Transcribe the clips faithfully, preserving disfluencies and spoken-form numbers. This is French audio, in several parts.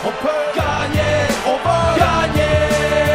On peut gagner, on va gagner.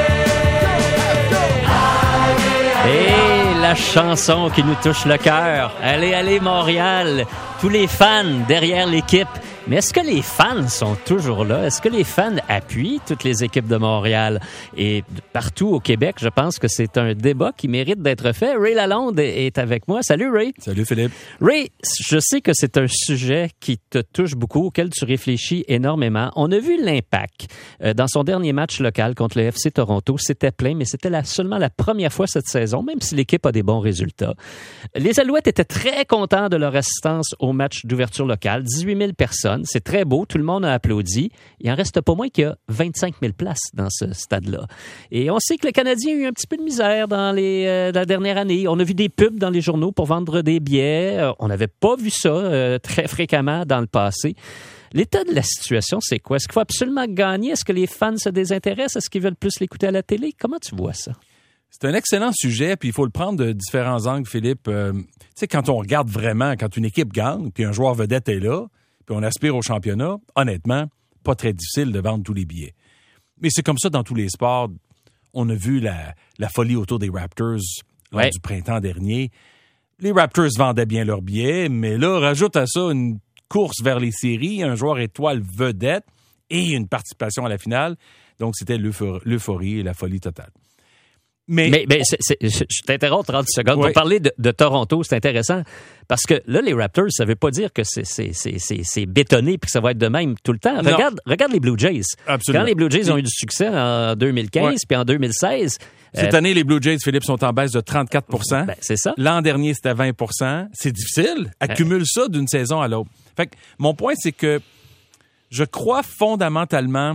Et la chanson qui nous touche le cœur. Allez, allez, Montréal. Tous les fans derrière l'équipe. Mais est-ce que les fans sont toujours là? Est-ce que les fans appuient toutes les équipes de Montréal? Et partout au Québec, je pense que c'est un débat qui mérite d'être fait. Ray Lalonde est avec moi. Salut, Ray. Salut, Philippe. Ray, je sais que c'est un sujet qui te touche beaucoup, auquel tu réfléchis énormément. On a vu l'impact. Euh, dans son dernier match local contre le F C Toronto, c'était plein, mais c'était la, seulement la première fois cette saison, même si l'équipe a des bons résultats. Les Alouettes étaient très contents de leur assistance au match d'ouverture locale. dix-huit mille personnes. C'est très beau. Tout le monde a applaudi. Il en reste pas moins qu'il y a vingt-cinq mille places dans ce stade-là. Et on sait que le Canadien a eu un petit peu de misère dans, les, euh, dans la dernière année. On a vu des pubs dans les journaux pour vendre des billets. Euh, on n'avait pas vu ça euh, très fréquemment dans le passé. L'état de la situation, c'est quoi? Est-ce qu'il faut absolument gagner? Est-ce que les fans se désintéressent? Est-ce qu'ils veulent plus l'écouter à la télé? Comment tu vois ça? C'est un excellent sujet, puis il faut le prendre de différents angles, Philippe. Euh, tu sais, quand on regarde vraiment, quand une équipe gagne, puis un joueur vedette est là, puis on aspire au championnat, honnêtement, pas très difficile de vendre tous les billets. Mais c'est comme ça dans tous les sports. On a vu la, la folie autour des Raptors lors ouais. du printemps dernier. Les Raptors vendaient bien leurs billets, mais là, rajoute à ça une course vers les séries, un joueur étoile vedette et une participation à la finale. Donc, c'était l'euphorie et la folie totale. Mais, mais, mais c'est, c'est, je t'interromps trente secondes. Oui. Pour parler de, de Toronto, c'est intéressant. Parce que là, les Raptors, ça veut pas dire que c'est, c'est, c'est, c'est, c'est bétonné puis que ça va être de même tout le temps. Regarde, regarde les Blue Jays. Absolument. Quand les Blue Jays ont eu du succès en deux mille quinze ouais. puis en deux mille seize... Cette euh, année, les Blue Jays, Philippe, sont en baisse de trente-quatre pour cent. Ben, c'est ça. L'an dernier, c'était vingt pour cent. C'est difficile. Accumule euh. ça d'une saison à l'autre. Fait que mon point, c'est que je crois fondamentalement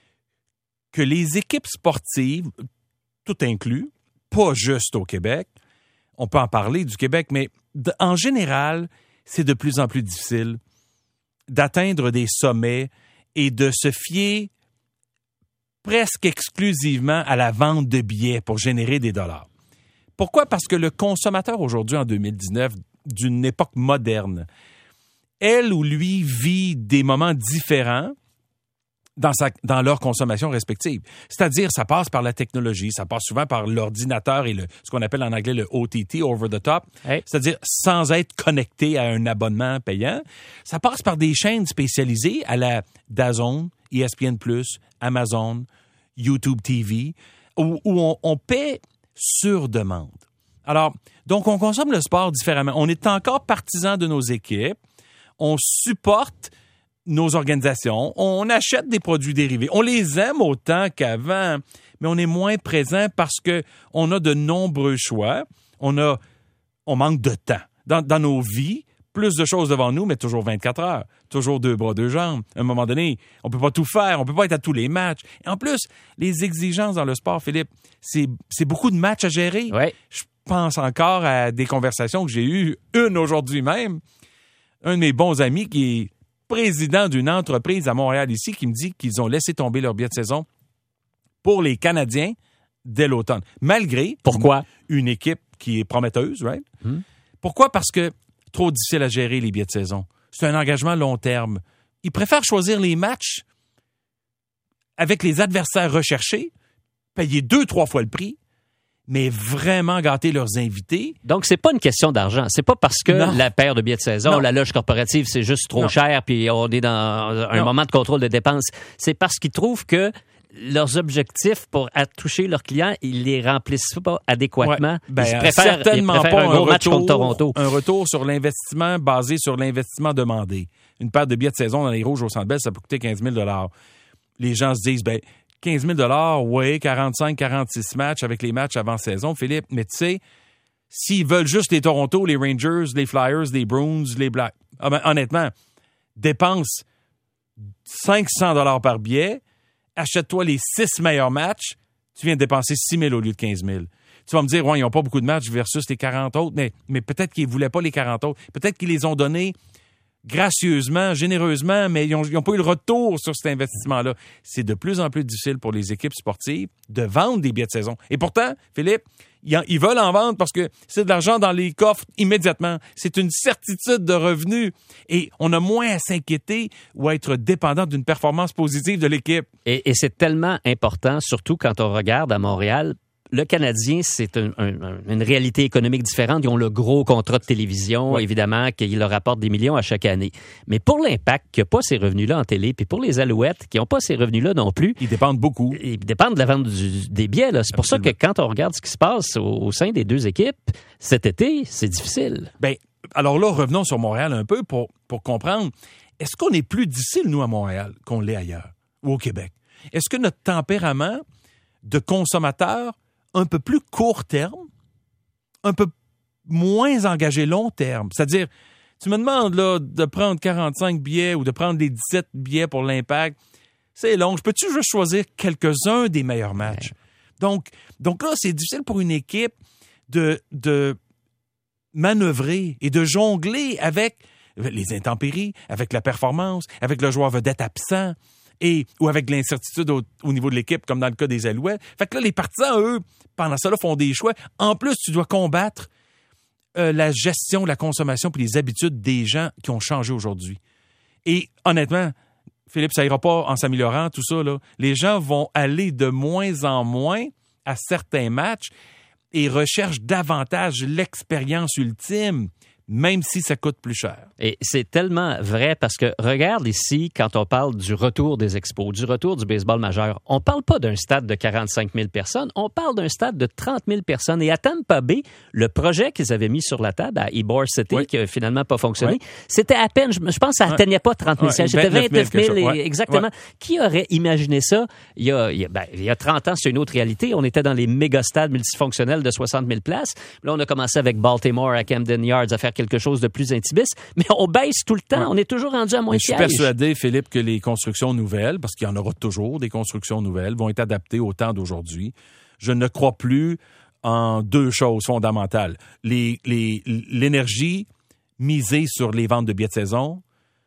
que les équipes sportives, tout inclus, pas juste au Québec, on peut en parler du Québec, mais d- en général, c'est de plus en plus difficile d'atteindre des sommets et de se fier presque exclusivement à la vente de billets pour générer des dollars. Pourquoi? Parce que le consommateur aujourd'hui, en deux mille dix-neuf, d'une époque moderne, elle ou lui vit des moments différents dans, sa, dans leur consommation respective. C'est-à-dire, ça passe par la technologie, ça passe souvent par l'ordinateur et le, ce qu'on appelle en anglais le O T T, over the top, hey. C'est-à-dire sans être connecté à un abonnement payant. Ça passe par des chaînes spécialisées à la DAZN, E S P N plus, Amazon, YouTube T V, où, où on, on paie sur demande. Alors, donc on consomme le sport différemment. On est encore partisan de nos équipes, on supporte nos organisations, on achète des produits dérivés. On les aime autant qu'avant, mais on est moins présent parce que on a de nombreux choix. On a, on manque de temps. Dans, dans nos vies, plus de choses devant nous, mais toujours vingt-quatre heures. Toujours deux bras, deux jambes. À un moment donné, on peut pas tout faire. On peut pas être à tous les matchs. Et en plus, les exigences dans le sport, Philippe, c'est, c'est beaucoup de matchs à gérer. Ouais. Je pense encore à des conversations que j'ai eues, une aujourd'hui même. Un de mes bons amis qui est président d'une entreprise à Montréal ici qui me dit qu'ils ont laissé tomber leur billet de saison pour les Canadiens dès l'automne. Malgré Pourquoi? Une, une équipe qui est prometteuse, right? Hmm. Pourquoi? Parce que trop difficile à gérer les billets de saison. C'est un engagement long terme. Ils préfèrent choisir les matchs avec les adversaires recherchés, payer deux, trois fois le prix, mais vraiment gâter leurs invités. Donc, c'est pas une question d'argent. C'est pas parce que non. la paire de billets de saison, non. la loge corporative, c'est juste trop non. cher puis on est dans un non. moment de contrôle de dépenses. C'est parce qu'ils trouvent que leurs objectifs pour toucher leurs clients, ils les remplissent pas adéquatement. Ouais. Ben, ils préfèrent, certainement ils préfèrent pas un gros un match retour, contre Toronto. Un retour sur l'investissement basé sur l'investissement demandé. Une paire de billets de saison dans les Rouges au Centre Bell, ça peut coûter quinze mille dollars. Les gens se disent, ben quinze mille dollars, oui, quarante-cinq, quarante-six matchs avec les matchs avant saison, Philippe. Mais tu sais, s'ils veulent juste les Toronto, les Rangers, les Flyers, les Bruins, les Blacks, ah ben, honnêtement, dépense cinq cents dollars par billet, achète-toi les six meilleurs matchs, tu viens de dépenser six mille au lieu de quinze mille. Tu vas me dire, ouais, ils n'ont pas beaucoup de matchs versus les quarante autres, mais, mais peut-être qu'ils ne voulaient pas les quarante autres. Peut-être qu'ils les ont donnés gracieusement, généreusement, mais ils n'ont pas eu le retour sur cet investissement-là. C'est de plus en plus difficile pour les équipes sportives de vendre des billets de saison. Et pourtant, Philippe, Ils, en, ils veulent en vendre parce que c'est de l'argent dans les coffres immédiatement. C'est une certitude de revenus. Et on a moins à s'inquiéter ou à être dépendant d'une performance positive de l'équipe. Et, et c'est tellement important, surtout quand on regarde à Montréal. Le Canadien, c'est un, un, une réalité économique différente. Ils ont le gros contrat de télévision, oui. évidemment, qui leur rapporte des millions à chaque année. Mais pour l'Impact, qui n'a pas ces revenus-là en télé, puis pour les Alouettes, qui n'ont pas ces revenus-là non plus... Ils dépendent beaucoup. Ils dépendent de la vente du, des billets. Là. C'est pour Absolument. ça que quand on regarde ce qui se passe au, au sein des deux équipes, cet été, c'est difficile. Bien, alors là, revenons sur Montréal un peu pour, pour comprendre. Est-ce qu'on est plus difficile, nous, à Montréal, qu'on l'est ailleurs ou au Québec? Est-ce que notre tempérament de consommateur un peu plus court terme, un peu moins engagé long terme. C'est-à-dire, tu me demandes là, de prendre quarante-cinq billets ou de prendre les dix-sept billets pour l'Impact, c'est long. Je peux-tu juste choisir quelques-uns des meilleurs matchs? Ouais. Donc, donc là, c'est difficile pour une équipe de, de manœuvrer et de jongler avec les intempéries, avec la performance, avec le joueur vedette absent. Et, ou avec de l'incertitude au, au niveau de l'équipe, comme dans le cas des Alouettes. Fait que là, les partisans, eux, pendant ça, là, font des choix. En plus, tu dois combattre euh, la gestion, la consommation puis les habitudes des gens qui ont changé aujourd'hui. Et honnêtement, Philippe, ça ira pas en s'améliorant, tout ça, là. Les gens vont aller de moins en moins à certains matchs et recherchent davantage l'expérience ultime, même si ça coûte plus cher. Et c'est tellement vrai parce que regarde ici, quand on parle du retour des expos, du retour du baseball majeur, on parle pas d'un stade de quarante-cinq mille personnes, on parle d'un stade de trente mille personnes. Et à Tampa Bay, le projet qu'ils avaient mis sur la table à Ybor City, oui. qui n'a finalement pas fonctionné, oui. c'était à peine, je pense que ça n'atteignait pas trente mille sièges, c'était vingt-neuf mille, et, ouais. exactement. Ouais. Qui aurait imaginé ça? Il y a, il y a, ben, il y a trente ans, c'est une autre réalité. On était dans les méga stades multifonctionnels de soixante mille places. Là, on a commencé avec Baltimore à Camden Yards à faire quelque chose de plus intimiste, mais on baisse tout le temps. Ouais. On est toujours rendu à moins de sièges. Je suis persuadé, Philippe, que les constructions nouvelles, parce qu'il y en aura toujours des constructions nouvelles, vont être adaptées au temps d'aujourd'hui. Je ne crois plus en deux choses fondamentales. Les, les, l'énergie misée sur les ventes de billets de saison,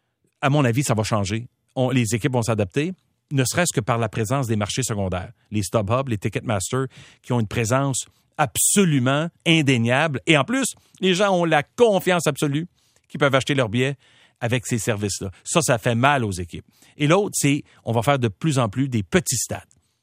à mon avis, ça va changer. On, les équipes vont s'adapter, ne serait-ce que par la présence des marchés secondaires. Les StubHub, les Ticketmaster, qui ont une présence absolument indéniable. Et en plus, les gens ont la confiance absolue qu'ils peuvent acheter leurs billets avec ces services-là. Ça, ça fait mal aux équipes. Et l'autre, c'est on va faire de plus en plus des petits stades.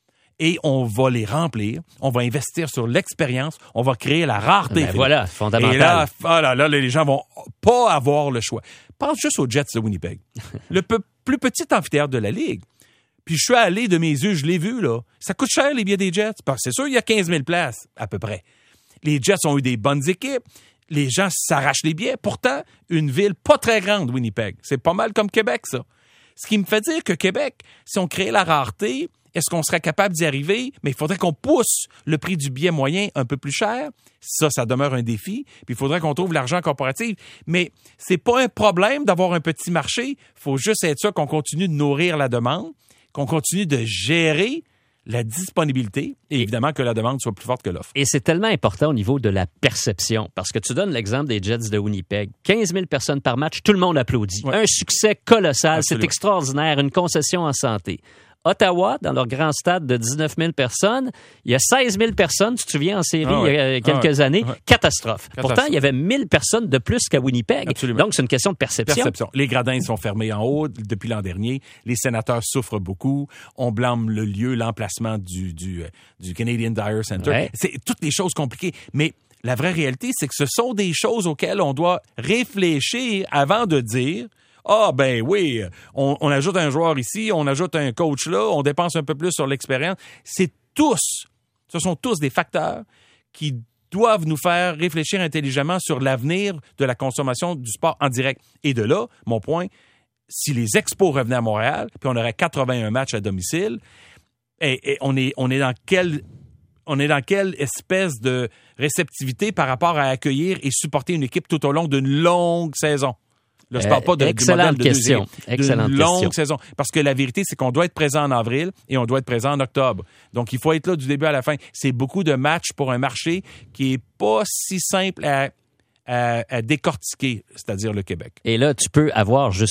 Et on va les remplir, on va investir sur l'expérience, on va créer la rareté. Ben voilà, fondamental. Et là, oh là, là, les gens vont pas avoir le choix. Pense juste aux Jets de Winnipeg. Le peu, plus petit amphithéâtre de la Ligue. Puis je suis allé de mes yeux, je l'ai vu, là. Ça coûte cher, les billets des Jets. Parce que c'est sûr, il y a quinze mille places, à peu près. Les Jets ont eu des bonnes équipes. Les gens s'arrachent les billets. Pourtant, une ville pas très grande, Winnipeg. C'est pas mal comme Québec, ça. Ce qui me fait dire que Québec, si on crée la rareté, est-ce qu'on serait capable d'y arriver? Mais il faudrait qu'on pousse le prix du billet moyen un peu plus cher. Ça, ça demeure un défi. Puis il faudrait qu'on trouve l'argent corporatif. Mais c'est pas un problème d'avoir un petit marché. Il faut juste être sûr qu'on continue de nourrir la demande, qu'on continue de gérer la disponibilité et évidemment que la demande soit plus forte que l'offre. Et c'est tellement important au niveau de la perception parce que tu donnes l'exemple des Jets de Winnipeg. quinze mille personnes par match, tout le monde applaudit. Ouais. Un succès colossal, Absolument. C'est extraordinaire, une concession en santé. Ottawa, dans leur grand stade de dix-neuf mille personnes, il y a seize mille personnes, tu te souviens, en série, ah ouais. il y a quelques ah ouais. années. Ouais. Catastrophe. Catastrophe. Pourtant, il y avait mille personnes de plus qu'à Winnipeg. Absolument. Donc, c'est une question de perception. Perception. Les gradins sont fermés en haut depuis l'an dernier. Les sénateurs souffrent beaucoup. On blâme le lieu, l'emplacement du, du, du Canadian Tire Center. Ouais. C'est toutes les choses compliquées. Mais la vraie réalité, c'est que ce sont des choses auxquelles on doit réfléchir avant de dire Ah, ben oui, on, on ajoute un joueur ici, on ajoute un coach là, on dépense un peu plus sur l'expérience. C'est tous, ce sont tous des facteurs qui doivent nous faire réfléchir intelligemment sur l'avenir de la consommation du sport en direct. Et de là, mon point, si les Expos revenaient à Montréal, puis on aurait quatre-vingt-un matchs à domicile, et, et on est, on est dans quel... On est dans quelle espèce de réceptivité par rapport à accueillir et supporter une équipe tout au long d'une longue saison? Là, je ne parle pas de, excellente du modèle de question. Excellente d'une longue question. saison. Parce que la vérité, c'est qu'on doit être présent en avril et on doit être présent en octobre. Donc, il faut être là du début à la fin. C'est beaucoup de matchs pour un marché qui est pas si simple à, à, à décortiquer, c'est-à-dire le Québec. Et là, tu peux avoir jusqu'à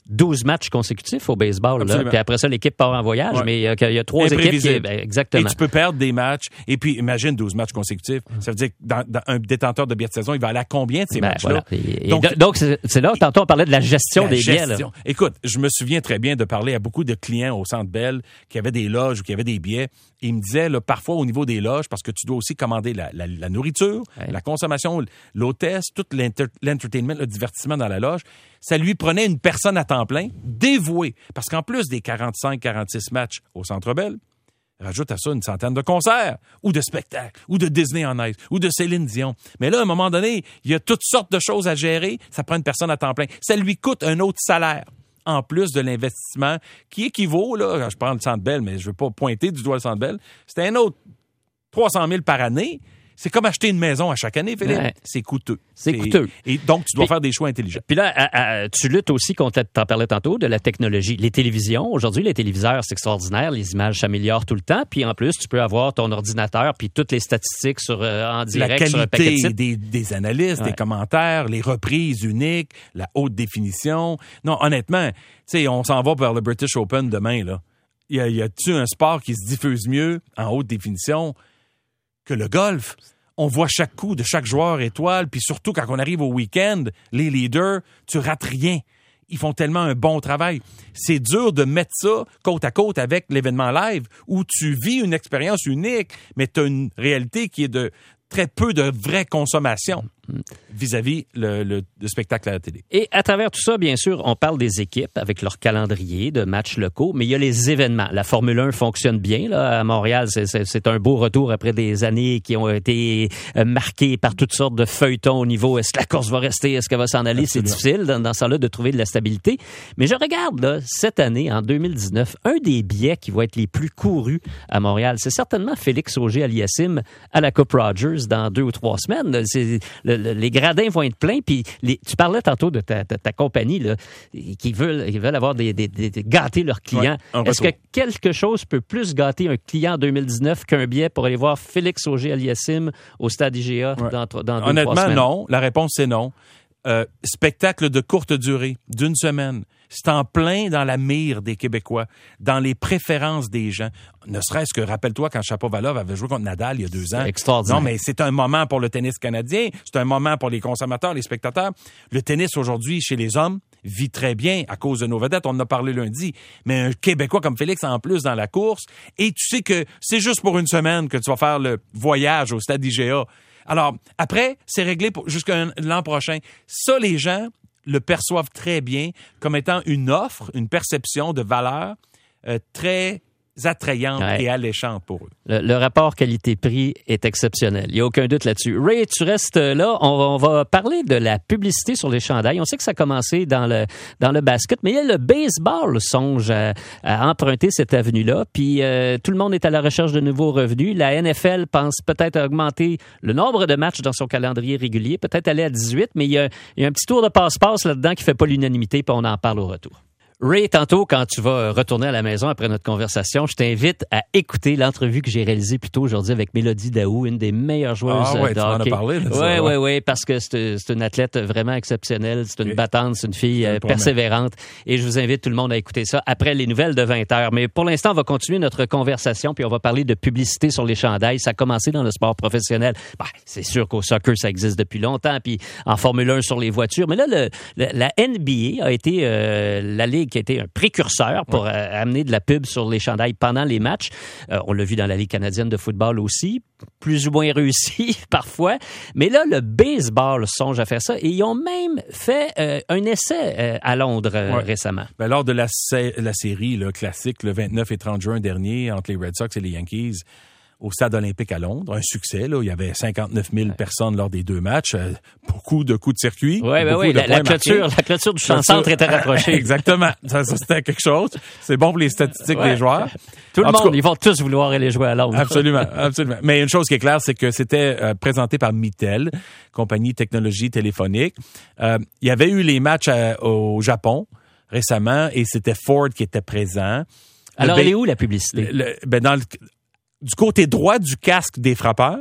douze matchs consécutifs au baseball. Là. Puis après ça, l'équipe part en voyage, ouais. mais il y, a, il y a trois équipes qui... Ben, exactement. Et tu peux perdre des matchs. Et puis, imagine douze matchs consécutifs. Ça veut dire que dans, dans un détenteur de billets de saison, il va aller à combien de ces ben, matchs-là? Voilà. Et, donc, et donc, c'est, c'est là, tantôt, on parlait de la gestion la des gestion. billets. Là. Écoute, je me souviens très bien de parler à beaucoup de clients au Centre Bell qui avaient des loges ou qui avaient des billets. Et ils me disaient, là, parfois, au niveau des loges, parce que tu dois aussi commander la, la, la nourriture, ouais. la consommation, l'hôtesse, tout l'enter- l'entertainment, le divertissement dans la loge, ça lui prenait une personne à temps plein, dévouée. Parce qu'en plus des quarante-cinq quarante-six matchs au Centre Bell, rajoute à ça une centaine de concerts, ou de spectacles, ou de Disney on Ice, ou de Céline Dion. Mais là, à un moment donné, il y a toutes sortes de choses à gérer. Ça prend une personne à temps plein. Ça lui coûte un autre salaire, en plus de l'investissement, qui équivaut, là, je prends le Centre Bell, mais je ne veux pas pointer du doigt le Centre Bell, c'est un autre trois cent mille par année. C'est comme acheter une maison à chaque année, Philippe. Ouais. C'est coûteux. C'est, c'est coûteux. Et donc, tu dois puis, faire des choix intelligents. Puis là, à, à, tu luttes aussi contre, t'en parlais tantôt, de la technologie. Les télévisions, aujourd'hui, les téléviseurs, c'est extraordinaire. Les images s'améliorent tout le temps. Puis en plus, tu peux avoir ton ordinateur puis toutes les statistiques sur, euh, en direct la sur un paquet de sites. Des, des analystes, ouais. des commentaires, les reprises uniques, la haute définition. Non, honnêtement, tu sais, on s'en va vers le British Open demain, là. Y a, y a-tu un sport qui se diffuse mieux en haute définition que le golf? On voit chaque coup de chaque joueur étoile, puis surtout quand on arrive au week-end, les leaders, tu rates rien. Ils font tellement un bon travail. C'est dur de mettre ça côte à côte avec l'événement live où tu vis une expérience unique, mais tu as une réalité qui est de très peu de vraie consommation vis-à-vis le, le, le spectacle à la télé. Et à travers tout ça, bien sûr, on parle des équipes avec leur calendrier de matchs locaux, mais il y a les événements. La Formule un fonctionne bien là, à Montréal. C'est, c'est, c'est un beau retour après des années qui ont été marquées par toutes sortes de feuilletons au niveau est-ce que la course va rester, est-ce qu'elle va s'en aller? Absolument. C'est difficile dans, dans ce là de trouver de la stabilité. Mais je regarde là, cette année, en deux mille dix-neuf, un des billets qui va être les plus courus à Montréal, c'est certainement Félix Auger-Aliassime à la Coupe Rogers dans deux ou trois semaines. C'est le, le, les gradins vont être pleins. Puis les, tu parlais tantôt de ta, ta, ta compagnie là, qui veulent, qui veulent avoir des, des, des, des gâter leurs clients. Ouais, Est-ce retour. que quelque chose peut plus gâter un client en deux mille dix-neuf qu'un billet pour aller voir Félix Auger-Aliassime au Stade I G A ouais. dans, dans deux Honnêtement, trois semaines? non. La réponse, c'est non. Euh, spectacle de courte durée, d'une semaine. C'est en plein dans la mire des Québécois, dans les préférences des gens. Ne serait-ce que, rappelle-toi, quand Shapovalov avait joué contre Nadal il y a deux ans. C'est extraordinaire. Non, mais c'est un moment pour le tennis canadien, c'est un moment pour les consommateurs, les spectateurs. Le tennis, aujourd'hui, chez les hommes, vit très bien à cause de nos vedettes. On en a parlé lundi. Mais un Québécois comme Félix, en plus, dans la course, et tu sais que c'est juste pour une semaine que tu vas faire le voyage au Stade I G A. Alors, après, c'est réglé pour, jusqu'à l'an prochain. Ça, les gens le perçoivent très bien comme étant une offre, une perception de valeur euh, très attrayante ouais. et alléchante pour eux. Le, le rapport qualité-prix est exceptionnel. Il n'y a aucun doute là-dessus. Ray, tu restes là. On, on va parler de la publicité sur les chandails. On sait que ça a commencé dans le, dans le basket, mais il y a le baseball songe à, à emprunter cette avenue-là. Puis euh, tout le monde est à la recherche de nouveaux revenus. La N F L pense peut-être augmenter le nombre de matchs dans son calendrier régulier, peut-être aller à dix-huit, mais il y a, il y a un petit tour de passe-passe là-dedans qui ne fait pas l'unanimité, puis on en parle au retour. Ray, tantôt, quand tu vas retourner à la maison après notre conversation, je t'invite à écouter l'entrevue que j'ai réalisée plus tôt aujourd'hui avec Mélodie Daou, une des meilleures joueuses ah ouais, de hockey. Tu en as parlé de ça. Oui, oui, oui, parce que c'est, c'est une athlète vraiment exceptionnelle. C'est une oui. battante, c'est une fille euh, persévérante. Et je vous invite tout le monde à écouter ça après les nouvelles de vingt heures. Mais pour l'instant, on va continuer notre conversation, puis on va parler de publicité sur les chandails. Ça a commencé dans le sport professionnel. Ben, c'est sûr qu'au soccer, ça existe depuis longtemps, puis en Formule un sur les voitures. Mais là, le, le, la N B A a été euh, la ligue qui a été un précurseur pour ouais. euh, amener de la pub sur les chandails pendant les matchs. Euh, on l'a vu dans la Ligue canadienne de football aussi, plus ou moins réussi parfois. Mais là, le baseball songe à faire ça. Et ils ont même fait euh, un essai euh, à Londres euh, ouais. récemment. Ben, lors de la, sé- la série là, classique, le vingt-neuf et trente juin dernier, entre les Red Sox et les Yankees, au Stade olympique à Londres, un succès. Là, il y avait cinquante-neuf mille ouais. personnes lors des deux matchs. Euh, beaucoup de coups de circuit. Oui, ben oui, la, la, clôture, la clôture du champ-centre était rapprochée. Exactement. Ça, ça, c'était quelque chose. C'est bon pour les statistiques ouais. des joueurs. Tout le en monde, tout cas, ils vont tous vouloir aller jouer à Londres. Absolument, absolument. Mais une chose qui est claire, c'est que c'était euh, présenté par Mittel, compagnie de technologie téléphonique. Euh, il y avait eu les matchs à, au Japon récemment et c'était Ford qui était présent. Alors, le, elle est où la publicité? Le, le, ben dans le, du côté droit du casque des frappeurs.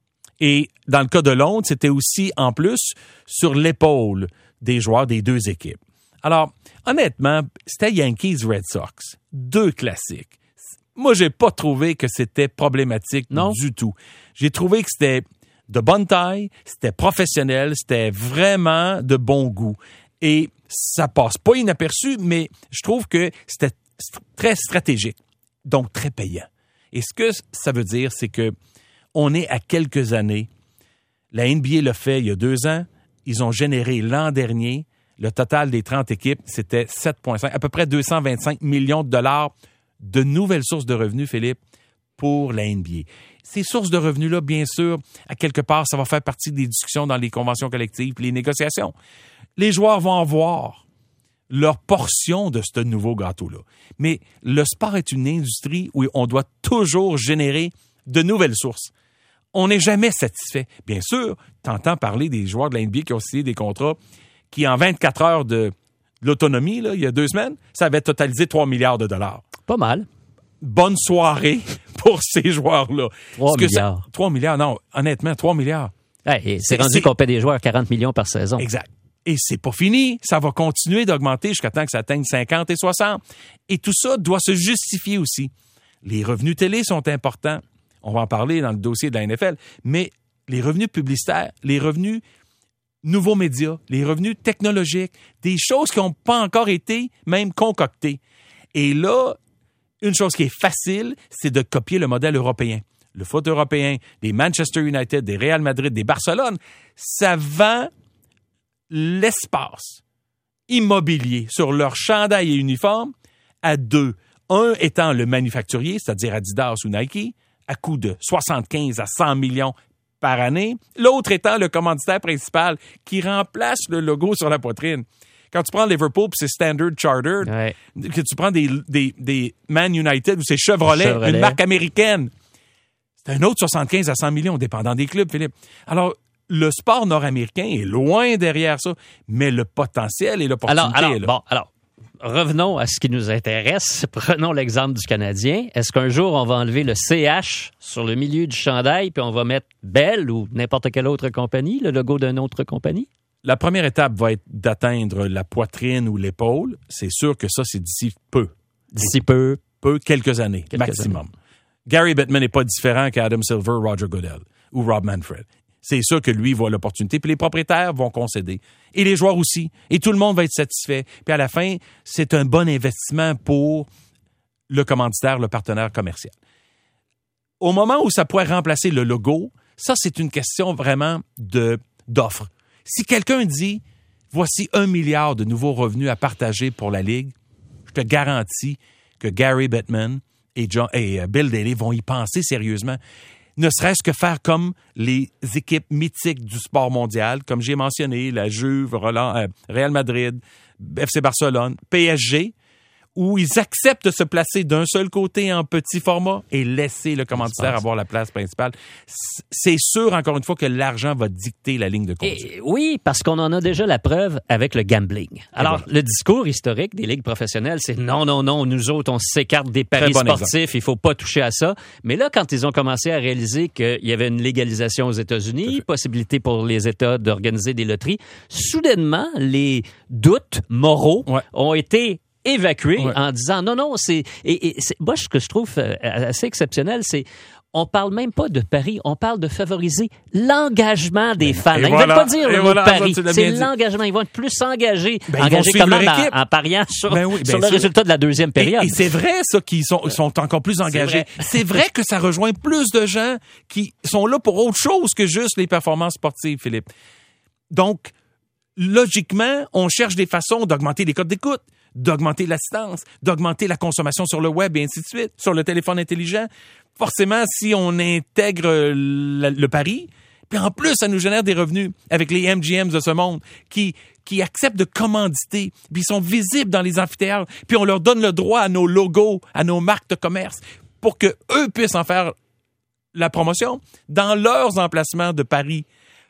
Et dans le cas de Londres, c'était aussi en plus sur l'épaule des joueurs des deux équipes. Alors, honnêtement, c'était Yankees-Red Sox. Deux classiques. Moi, j'ai pas trouvé que c'était problématique non. du tout. J'ai trouvé que c'était de bonne taille, c'était professionnel, c'était vraiment de bon goût. Et ça passe pas inaperçu, mais je trouve que c'était st- très stratégique, donc très payant. Et ce que ça veut dire, c'est que on est à quelques années. La N B A l'a fait il y a deux ans. Ils ont généré l'an dernier, le total des trente équipes, c'était sept virgule cinq, à peu près deux cent vingt-cinq millions de dollars de nouvelles sources de revenus, Philippe, pour la N B A. Ces sources de revenus-là, bien sûr, à quelque part, ça va faire partie des discussions dans les conventions collectives, les négociations. Les joueurs vont avoir leur portion de ce nouveau gâteau-là. Mais le sport est une industrie où on doit toujours générer de nouvelles sources. On n'est jamais satisfait. Bien sûr, tu entends parler des joueurs de la N B A qui ont signé des contrats qui, en vingt-quatre heures de l'autonomie, là, il y a deux semaines, ça avait totalisé trois milliards de dollars. Pas mal. Bonne soirée pour ces joueurs-là. trois milliards. Ça, trois milliards, non, honnêtement, trois milliards. Hey, c'est, c'est rendu c'est... qu'on paie des joueurs quarante millions par saison. Exact. Et c'est pas fini. Ça va continuer d'augmenter jusqu'à temps que ça atteigne cinquante et soixante. Et tout ça doit se justifier aussi. Les revenus télé sont importants. On va en parler dans le dossier de la N F L. Mais les revenus publicitaires, les revenus nouveaux médias, les revenus technologiques, des choses qui n'ont pas encore été même concoctées. Et là, une chose qui est facile, c'est de copier le modèle européen. Le foot européen, des Manchester United, des Real Madrid, des Barcelone, ça vend l'espace immobilier sur leur chandail et uniforme à deux. Un étant le manufacturier, c'est-à-dire Adidas ou Nike, à coût de soixante-quinze à cent millions par année. L'autre étant le commanditaire principal qui remplace le logo sur la poitrine. Quand tu prends Liverpool, puis c'est Standard Chartered, ouais. que tu prends des, des, des Man United ou c'est Chevrolet, Chevrolet, une marque américaine, c'est un autre soixante-quinze à cent millions, dépendant des clubs, Philippe. Alors, le sport nord-américain est loin derrière ça, mais le potentiel et l'opportunité alors, alors, est là. Bon, alors, revenons à ce qui nous intéresse. Prenons l'exemple du Canadien. Est-ce qu'un jour, on va enlever le C H sur le milieu du chandail, puis on va mettre Bell ou n'importe quelle autre compagnie, le logo d'une autre compagnie? La première étape va être d'atteindre la poitrine ou l'épaule. C'est sûr que ça, c'est d'ici peu. D'ici peu. Peu, quelques années, quelques maximum. Années. Gary Bettman n'est pas différent qu'Adam Silver, Roger Goodell ou Rob Manfred. C'est sûr que lui voit l'opportunité, puis les propriétaires vont concéder. Et les joueurs aussi. Et tout le monde va être satisfait. Puis à la fin, c'est un bon investissement pour le commanditaire, le partenaire commercial. Au moment où ça pourrait remplacer le logo, ça, c'est une question vraiment de, d'offre. Si quelqu'un dit, voici un milliard de nouveaux revenus à partager pour la Ligue, je te garantis que Gary Bettman et, John, et Bill Daly vont y penser sérieusement. Ne serait-ce que faire comme les équipes mythiques du sport mondial, comme j'ai mentionné, la Juve, Roland, euh, Real Madrid, F C Barcelone, P S G, où ils acceptent de se placer d'un seul côté en petit format et laisser le commanditaire avoir la place principale. C'est sûr, encore une fois, que l'argent va dicter la ligne de conduite. Et oui, parce qu'on en a déjà la preuve avec le gambling. Alors, voilà. Le discours historique des ligues professionnelles, c'est non, non, non, nous autres, on s'écarte des paris bon sportifs, exemple. Il faut pas toucher à ça. Mais là, quand ils ont commencé à réaliser qu'il y avait une légalisation aux États-Unis, possibilité pour les États d'organiser des loteries, soudainement, les doutes moraux ouais. ont été évacué ouais. en disant non, non, c'est... Et, et c'est moi, ce que je trouve assez exceptionnel, c'est on parle même pas de paris, on parle de favoriser l'engagement des fans. Ils ne veulent pas dire le mot voilà, pari, c'est l'engagement. Ils vont être plus engagés. Ben, engagés comment? En, en pariant sur, ben oui, ben sur le sûr. résultat de la deuxième période. Et, et c'est vrai, ça, qu'ils sont, sont encore plus engagés. C'est vrai. c'est vrai que ça rejoint plus de gens qui sont là pour autre chose que juste les performances sportives, Philippe. Donc, logiquement, on cherche des façons d'augmenter les codes d'écoute, d'augmenter l'assistance, d'augmenter la consommation sur le web et ainsi de suite, sur le téléphone intelligent. Forcément, si on intègre le, le pari, puis en plus, ça nous génère des revenus avec les M G Ms de ce monde qui, qui acceptent de commanditer, puis ils sont visibles dans les amphithéâtres, puis on leur donne le droit à nos logos, à nos marques de commerce, pour que eux puissent en faire la promotion dans leurs emplacements de paris.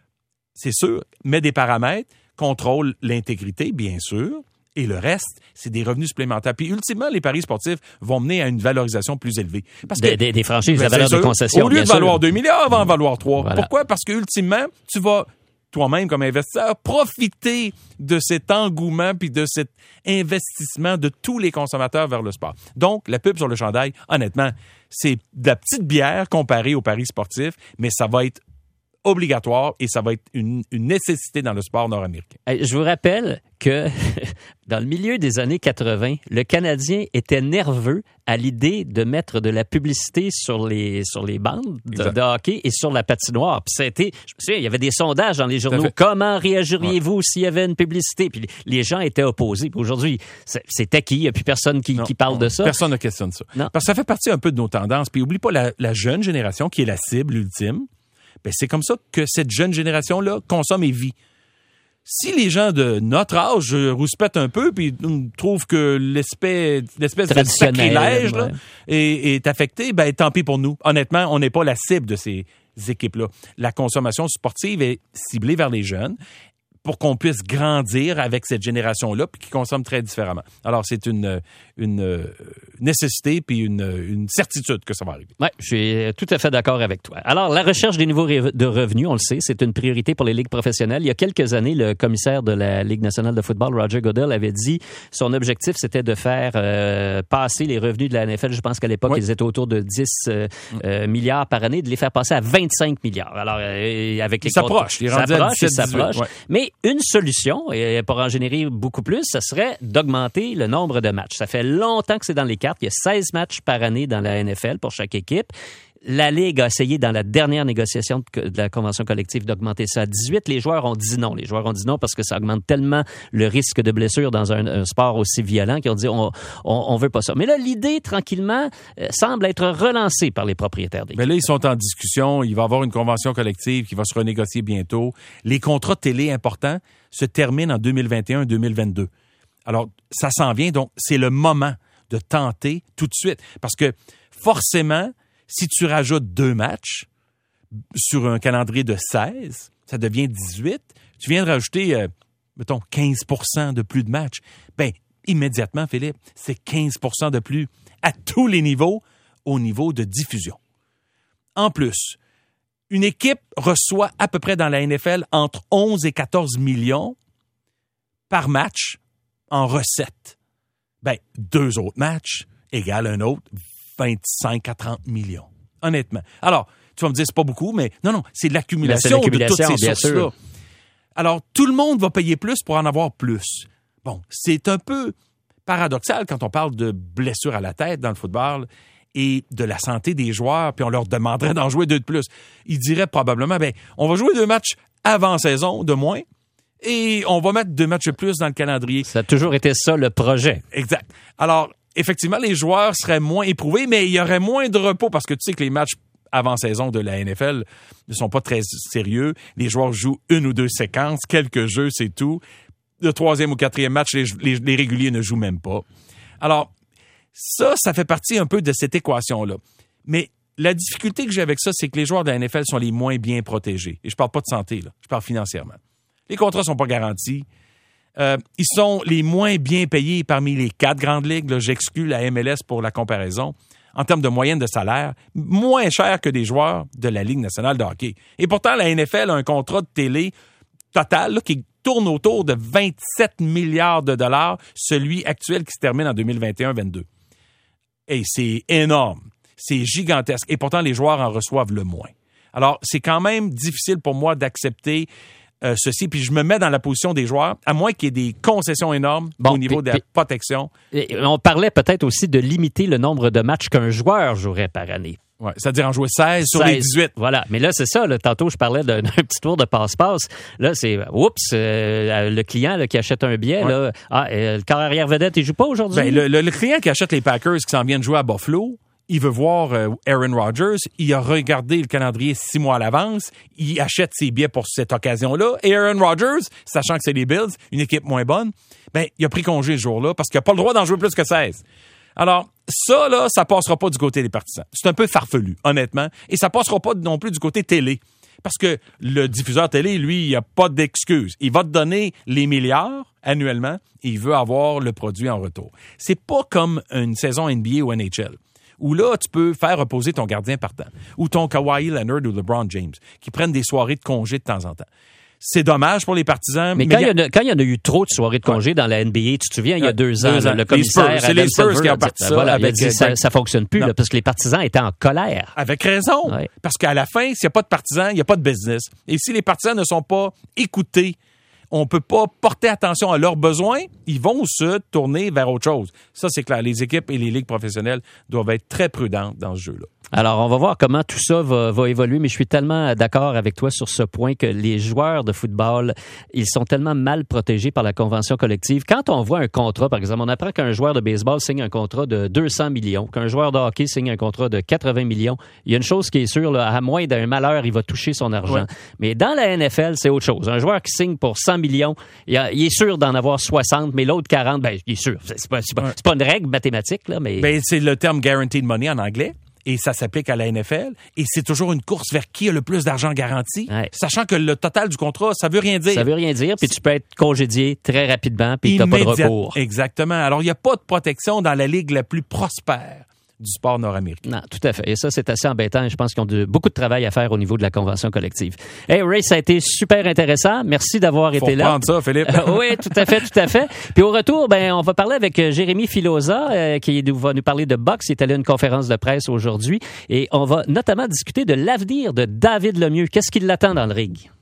C'est sûr, met des paramètres, contrôle l'intégrité, bien sûr, et le reste, c'est des revenus supplémentaires. Puis ultimement, les paris sportifs vont mener à une valorisation plus élevée. Parce que, des, des, des franchises ben, à valeur de concession. Au lieu de sûr. valoir deux milliards, va en valoir trois. Voilà. Pourquoi? Parce que ultimement, tu vas toi-même comme investisseur, profiter de cet engouement puis de cet investissement de tous les consommateurs vers le sport. Donc, la pub sur le chandail, honnêtement, c'est de la petite bière comparée au paris sportif, mais ça va être obligatoire et ça va être une, une nécessité dans le sport nord-américain. Hey, je vous rappelle que dans le milieu des années quatre-vingts, le Canadien était nerveux à l'idée de mettre de la publicité sur les sur les bandes de, de hockey et sur la patinoire. Puis ça a été, je me souviens, il y avait des sondages dans les journaux. Comment réagiriez-vous ouais. s'il y avait une publicité? Puis les gens étaient opposés. Puis aujourd'hui, c'est, c'est acquis. Il n'y a plus personne qui, qui parle non, de ça. Personne ne questionne ça. Non. Parce que ça fait partie un peu de nos tendances. Puis oublie pas la, la jeune génération qui est la cible ultime. Ben, c'est comme ça que cette jeune génération-là consomme et vit. Si les gens de notre âge rouspètent un peu puis trouvent que l'espèce, l'espèce de sacrilège là, ouais. est, est affecté, ben tant pis pour nous. Honnêtement, on n'est pas la cible de ces équipes-là. La consommation sportive est ciblée vers les jeunes pour qu'on puisse grandir avec cette génération-là puis qui consomme très différemment. Alors, c'est une, une nécessité puis une, une certitude que ça va arriver. Oui, je suis tout à fait d'accord avec toi. Alors, la recherche des niveaux de revenus, on le sait, c'est une priorité pour les ligues professionnelles. Il y a quelques années, le commissaire de la Ligue nationale de football, Roger Goodell, avait dit son objectif, c'était de faire euh, passer les revenus de la N F L. Je pense qu'à l'époque, oui. ils étaient autour de dix euh, euh, milliards par année, de les faire passer à vingt-cinq milliards. Alors, euh, avec les il s'approche. Il est rendu à dix-sept, il s'approche. Ouais. Mais une solution, et pour en générer beaucoup plus, ce serait d'augmenter le nombre de matchs. Ça fait longtemps que c'est dans les cartes. Il y a seize matchs par année dans la N F L pour chaque équipe. La Ligue a essayé dans la dernière négociation de la convention collective d'augmenter ça à dix-huit. Les joueurs ont dit non. Les joueurs ont dit non parce que ça augmente tellement le risque de blessure dans un, un sport aussi violent qu'ils ont dit on, on, on veut pas ça. Mais là, l'idée, tranquillement, euh, semble être relancée par les propriétaires des. Mais là, ils sont en discussion. Il va y avoir une convention collective qui va se renégocier bientôt. Les contrats de télé importants se terminent en deux mille vingt et un deux mille vingt-deux. Alors, ça s'en vient. Donc, c'est le moment de tenter tout de suite. Parce que, forcément, si tu rajoutes deux matchs sur un calendrier de seize, ça devient dix-huit. Tu viens de rajouter, euh, mettons, quinze pour cent de plus de matchs. Bien, immédiatement, Philippe, c'est quinze pour cent de plus à tous les niveaux, au niveau de diffusion. En plus, une équipe reçoit à peu près dans la N F L entre onze et quatorze millions par match en recettes. Bien, deux autres matchs égale un autre vingt-cinq à trente millions. Honnêtement. Alors, tu vas me dire, c'est pas beaucoup, mais non, non, c'est l'accumulation, c'est l'accumulation de toutes ces sources-là. Sûr. Alors, tout le monde va payer plus pour en avoir plus. Bon, c'est un peu paradoxal quand on parle de blessures à la tête dans le football et de la santé des joueurs, puis on leur demanderait d'en jouer deux de plus. Ils diraient probablement, ben, on va jouer deux matchs avant saison de moins et on va mettre deux matchs de plus dans le calendrier. Ça a toujours été ça, le projet. Exact. Alors, effectivement, les joueurs seraient moins éprouvés, mais il y aurait moins de repos parce que tu sais que les matchs avant-saison de la N F L ne sont pas très sérieux. Les joueurs jouent une ou deux séquences, quelques jeux, c'est tout. Le troisième ou quatrième match, les, les, les réguliers ne jouent même pas. Alors, ça, ça fait partie un peu de cette équation-là. Mais la difficulté que j'ai avec ça, c'est que les joueurs de la N F L sont les moins bien protégés. Et je parle pas de santé, là. Je parle financièrement. Les contrats sont pas garantis. Euh, ils sont les moins bien payés parmi les quatre grandes ligues. Là, j'exclus la M L S pour la comparaison. En termes de moyenne de salaire, moins cher que des joueurs de la Ligue nationale de hockey. Et pourtant, la N F L a un contrat de télé total là, qui tourne autour de vingt-sept milliards de dollars, celui actuel qui se termine en deux mille vingt et un vingt-deux. Et c'est énorme. C'est gigantesque. Et pourtant, les joueurs en reçoivent le moins. Alors, c'est quand même difficile pour moi d'accepter Euh, ceci, puis je me mets dans la position des joueurs, à moins qu'il y ait des concessions énormes bon, au niveau pis, de la pis, protection. On parlait peut-être aussi de limiter le nombre de matchs qu'un joueur jouerait par année. Ouais, c'est-à-dire en jouer seize sur les dix-huit. Voilà, mais là, c'est ça. Là, tantôt, je parlais d'un, d'un petit tour de passe-passe. Là, c'est, oups, euh, le client là, qui achète un billet, ouais. là, ah, euh, le carrière vedette, il joue pas aujourd'hui? Ben, le, le, le client qui achète les Packers qui s'en viennent jouer à Buffalo, il veut voir euh, Aaron Rodgers, il a regardé le calendrier six mois à l'avance, il achète ses billets pour cette occasion-là, et Aaron Rodgers, sachant que c'est les Bills, une équipe moins bonne, ben il a pris congé ce jour-là parce qu'il n'a pas le droit d'en jouer plus que seize. Alors, ça, là, ça passera pas du côté des partisans. C'est un peu farfelu, honnêtement, et ça passera pas non plus du côté télé. Parce que le diffuseur télé, lui, il n'a pas d'excuse. Il va te donner les milliards annuellement et il veut avoir le produit en retour. C'est pas comme une saison N B A ou N H L. Où là, tu peux faire reposer ton gardien partant, ou ton Kawhi Leonard ou LeBron James, qui prennent des soirées de congé de temps en temps. C'est dommage pour les partisans. Mais, mais quand il y, a... y, quand il y en a eu trop de soirées de congé ouais. dans la N B A, tu te souviens, il y a deux, deux ans, ans, le commissaire c'est les Spurs qui ont parti ça. Voilà, avec, il a dit, ça, ça fonctionne plus là, parce que les partisans étaient en colère. Avec raison. Ouais. Parce qu'à la fin, s'il n'y a pas de partisans, il n'y a pas de business. Et si les partisans ne sont pas écoutés, on ne peut pas porter attention à leurs besoins, ils vont se tourner vers autre chose. Ça, c'est clair. Les équipes et les ligues professionnelles doivent être très prudentes dans ce jeu-là. Alors, on va voir comment tout ça va, va évoluer, mais je suis tellement d'accord avec toi sur ce point que les joueurs de football, ils sont tellement mal protégés par la convention collective. Quand on voit un contrat, par exemple, on apprend qu'un joueur de baseball signe un contrat de deux cents millions, qu'un joueur de hockey signe un contrat de quatre-vingts millions. Il y a une chose qui est sûre, là, à moins d'un malheur, il va toucher son argent. Ouais. Mais dans la N F L, c'est autre chose. Un joueur qui signe pour cent millions, il, a, il est sûr d'en avoir soixante, mais l'autre quarante, ben, il est sûr. C'est, c'est, pas, c'est, pas, c'est pas une règle mathématique, là, mais... Ben, c'est le terme guaranteed money en anglais. Et ça s'applique à la N F L. Et c'est toujours une course vers qui a le plus d'argent garanti, ouais. sachant que le total du contrat, ça veut rien dire. Ça veut rien dire, puis tu peux être congédié très rapidement, puis tu n'as pas de recours. Exactement. Alors, il n'y a pas de protection dans la ligue la plus prospère du sport nord-américain. Non, tout à fait. Et ça, c'est assez embêtant. Je pense qu'ils ont de, beaucoup de travail à faire au niveau de la convention collective. Hey, Ray, ça a été super intéressant. Merci d'avoir Faut été là. Faut prendre ça, Philippe. Euh, oui, tout à fait, tout à fait. Puis au retour, ben, on va parler avec Jérémy Filosa, euh, qui nous, va nous parler de boxe. Il est allé à une conférence de presse aujourd'hui. Et on va notamment discuter de l'avenir de David Lemieux. Qu'est-ce qui l'attend dans le ring?